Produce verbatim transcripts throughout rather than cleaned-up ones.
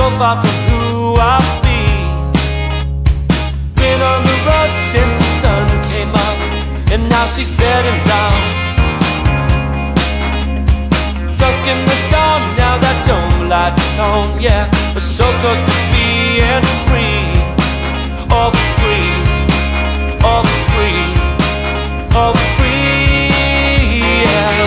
far from who I'll be. Been on the road since the sun came up, and now she's bedding down. Dusk in the dawn, now that dome light's on, yeah. We're so close to being free. All free, all free, all free, yeah.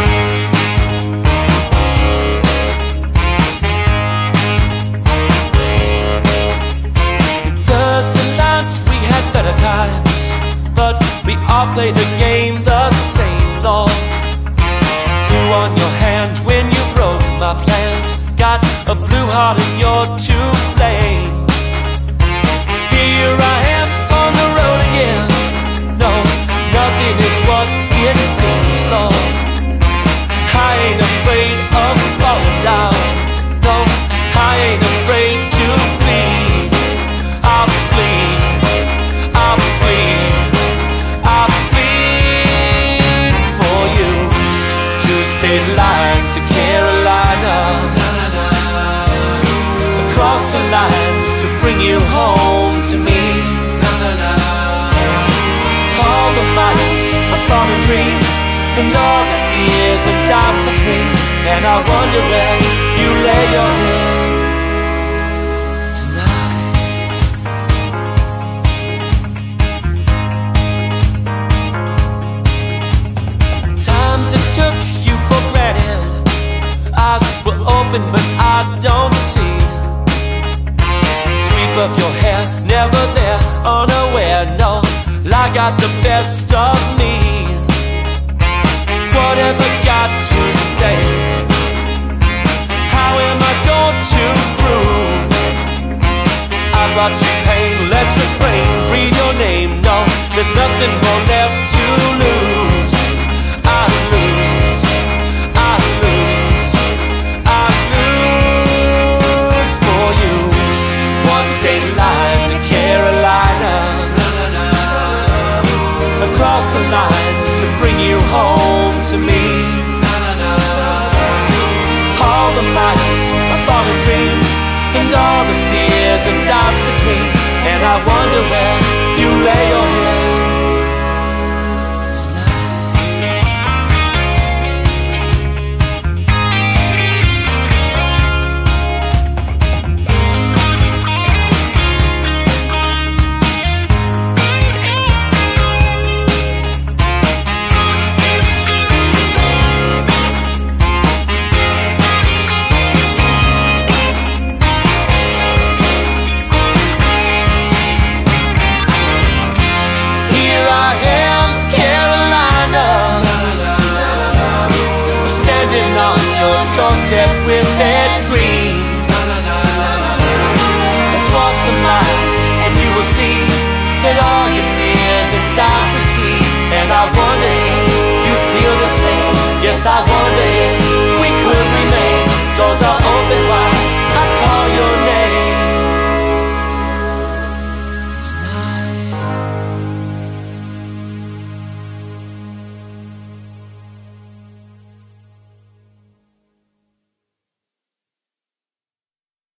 Blurred the lines, we had better times, but we all play the game the same, Lord. Blew on your hand when you broke my plans. Got a blue heart and you're to blame. Here I am on the road again. No, nothing is what it seems, Lord. I ain't afraid of falling down. No, I ain't afraid to bleed. I'll bleed, I'll bleed, I'll bleed for you. Two-state line to Carolina, across the lines to bring you home to me. All the fights, my fallen dreams, and all the fears and doubts between. And I wonder where you lay your head tonight. Times it took you for granted. Eyes were open but I don't see. Sweep of your hair, never there, unaware, no. I got the best of me. Whatever got to say, how am I going to prove I brought you pain? Let's refrain, breathe your name, no. There's nothing more left to lose. I lose, I lose, I lose for you. One state line to Carolina, across the lines to bring you home to me. All the fights, my fallen dreams, and all the fears and doubts between. And I wonder where you lay your head doorstep with that dream. Let's walk the miles and you will see that all your fears and doubts recede. And I wonder if you feel the same. Yes, I wonder